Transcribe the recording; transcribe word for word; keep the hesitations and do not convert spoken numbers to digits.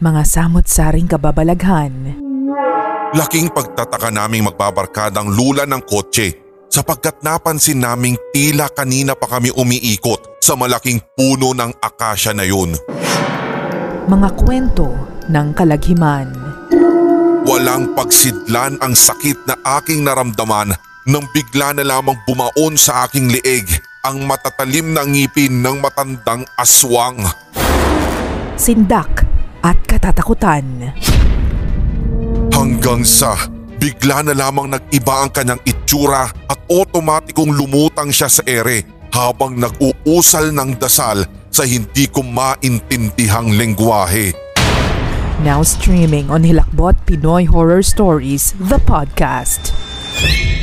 mga samot-saring kababalaghan. Laking pagtataka naming magbabarkadang lula ng kotse sapagkat napansin naming tila kanina pa kami umiikot sa malaking puno ng akasya na yun. Mga kwento ng kalaghiman. Walang pagsidlan ang sakit na aking naramdaman nang bigla na lamang bumaon sa aking leeg ang matatalim na ngipin ng matandang aswang. Sindak at katatakutan. Hanggang sa bigla na lamang nag-iba ang kanyang itsura at otomatikong lumutang siya sa ere habang nag-uusal ng dasal sa hindi ko maintindihang lengguwahe. Now streaming on Hilakbot Pinoy Horror Stories, the podcast.